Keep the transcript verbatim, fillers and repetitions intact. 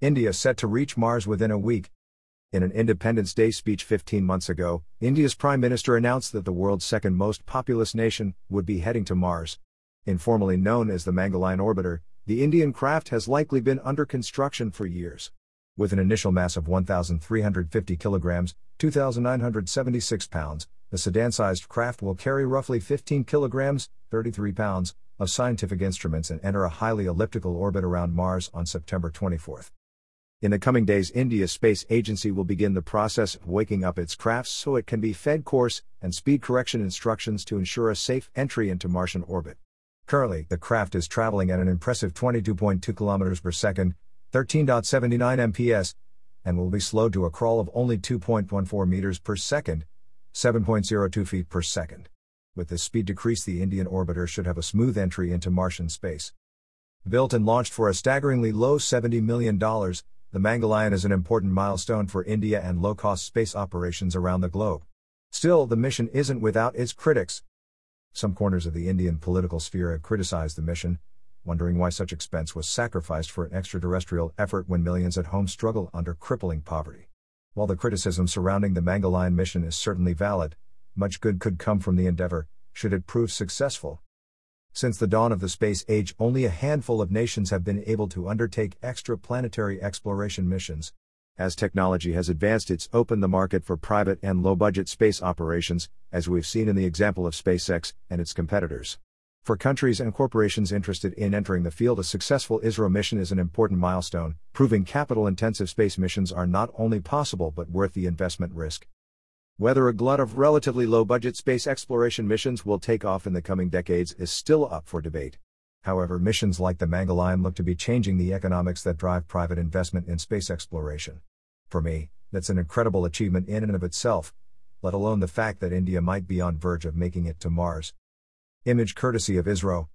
India set to reach Mars within a week. In an Independence Day speech fifteen months ago, India's Prime Minister announced that the world's second most populous nation would be heading to Mars. Informally known as the Mangalyaan Orbiter, the Indian craft has likely been under construction for years. With an initial mass of one thousand three hundred fifty kilograms, two thousand nine hundred seventy-six pounds, the sedan-sized craft will carry roughly fifteen kilograms, thirty-three pounds, of scientific instruments and enter a highly elliptical orbit around Mars on September twenty-fourth. In the coming days, India's space agency will begin the process of waking up its crafts so it can be fed course and speed correction instructions to ensure a safe entry into Martian orbit. Currently, the craft is traveling at an impressive twenty-two point two kilometers per second, thirteen point seven nine meters per second, and will be slowed to a crawl of only two point one four meters per second, seven point zero two feet per second. With this speed decrease, the Indian orbiter should have a smooth entry into Martian space. Built and launched for a staggeringly low seventy million dollars, the Mangalyaan is an important milestone for India and low-cost space operations around the globe. Still, the mission isn't without its critics. Some corners of the Indian political sphere have criticized the mission, wondering why such expense was sacrificed for an extraterrestrial effort when millions at home struggle under crippling poverty. While the criticism surrounding the Mangalyaan mission is certainly valid, much good could come from the endeavor, should it prove successful. Since the dawn of the space age, only a handful of nations have been able to undertake extraplanetary exploration missions. As technology has advanced, it's opened the market for private and low-budget space operations, as we've seen in the example of SpaceX and its competitors. For countries and corporations interested in entering the field, a successful ISRO mission is an important milestone, proving capital-intensive space missions are not only possible but worth the investment risk. Whether a glut of relatively low-budget space exploration missions will take off in the coming decades is still up for debate. However, missions like the Mangalyaan look to be changing the economics that drive private investment in space exploration. For me, that's an incredible achievement in and of itself, let alone the fact that India might be on verge of making it to Mars. Image courtesy of ISRO.